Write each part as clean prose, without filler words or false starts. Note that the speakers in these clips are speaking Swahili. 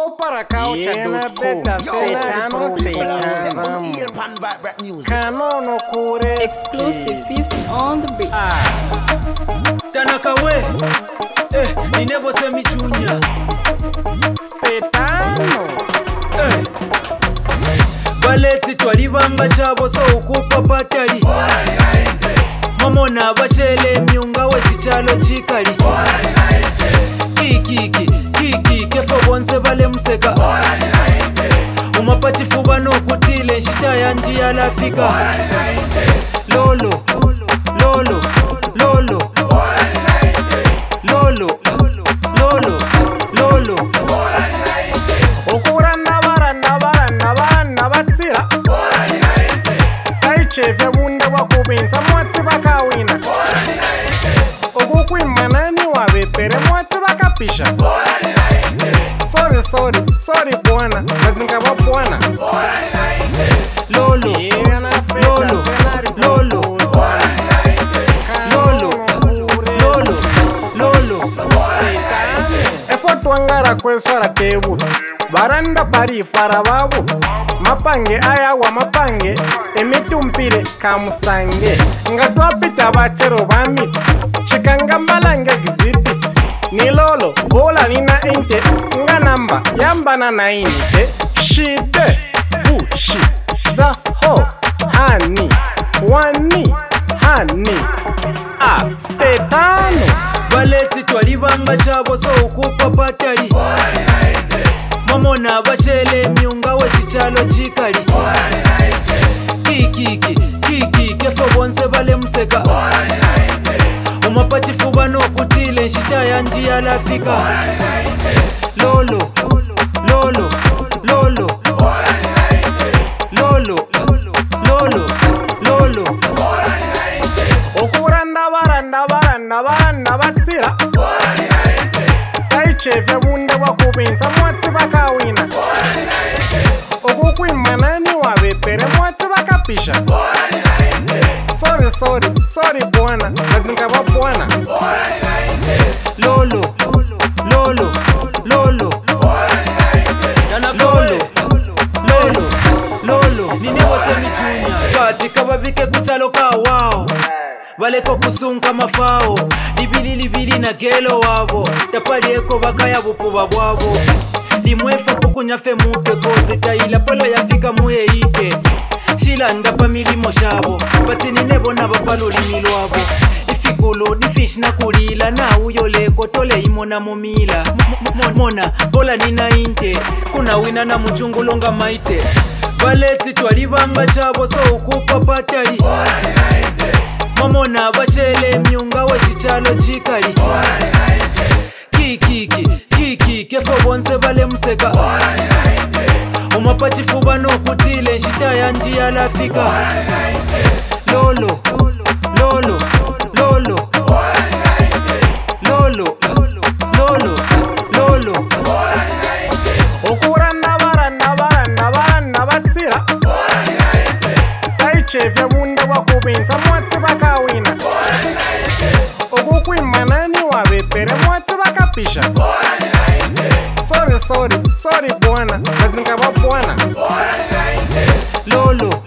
Para couch Exclusive fifth on the beat. Tanaka we, ninebo semi junior. Stetano. Baleti twalibanga chabo so ukupa patali. Mamona bashele myunga we chichalo chikali. Kiki kefo bonse bale museka. Umapachi fuba no kutile nshita ya njia lafika. Lolo Okuranda baranda batira. Kaichefe bunda wakubinsa mwati bakawina. Okukwimanani wabepere mwati bakapisha. Sorry bwana, nazinga bwana. Lolo Efotwangara kweswara tebu baranda pari farababu mapange ayawa mapange emitumpire kamusange ngatwapita batero bamiti chikanga mbalange exhibit nilolo bola nina ente nga namba yambana na inte shide bushi za ho hani wani hani Stetano. Baleti twalibanga chabo so ukupa patali. Mamona bashele myunga we chichalo chikali. Kiki kefo bonse bale museka. Umapachi fuba no kutile nshita ya njia lafika. Lolo Okuranda baranda batira. Kaichefe bunda wakubinsa mwati bakawina. Okukwimanani wabepere mwati bakapisha. Sorry bwana, nazinga bwana. Lolo ninebo semi junior. Kati kababike kuchalo ka wao. Baleko kusunka mafao. Libili na gelo wabo. Tapali eko bakaya bupuba bwabo. Limwefa pukunyafe mute koze taila polo yafika muye ike. Shilanda pa milimo shabo. Pati ninebo na babalo limilwabo. Ifikulu ni fish na kulila na uyoleko tole imona mumila. Mona bola nina inte. Kuna wina na mchungulonga maite. Baleti twalibanga chabo so ukupa patali. Mamona bashele myunga we chichalo chikali. Kiki kefo bonse bale museka. Umapachi fuba no kutile nshita ya njia lafika. Lolo Okuranda baranda batira. Kaichefe bunda wakubinsa mwati bakawina. Okukwimanani wabepere mwati bakapisha. Sorry bwana, nazinga bwana. Lolo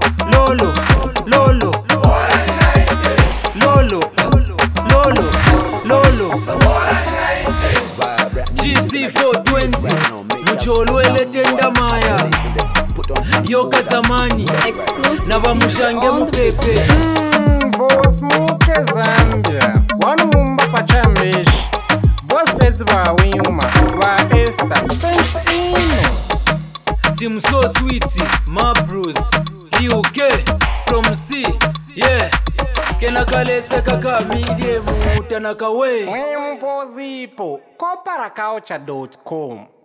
GC420 Mcholwele tenda maya Yoka zamani na bamushange mupepe. Boss muke Zambia wanu mumba pachambeshi. Bosses ba wima ba Esther Saint Ino. Team so sweet, my bros. UK from C, yeah. Kena kale seka kamidie mutanaka we. Mpozipo koparakaucha.com